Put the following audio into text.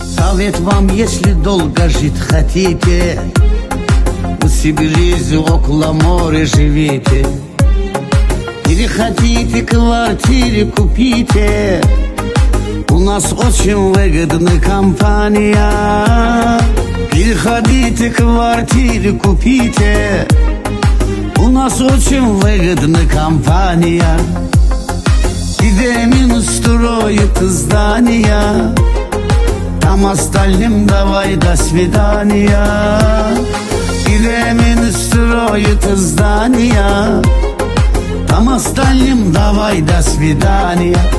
Совет вам, если долго жить хотите, в Сибири около моря живите. Или хотите квартиры купите, у нас очень выгодная компания. Переходите, квартиры купите, у нас очень выгодная компания. Идея строит здания, там остальным давай до свидания. Идея строит здания, там остальным давай до свидания.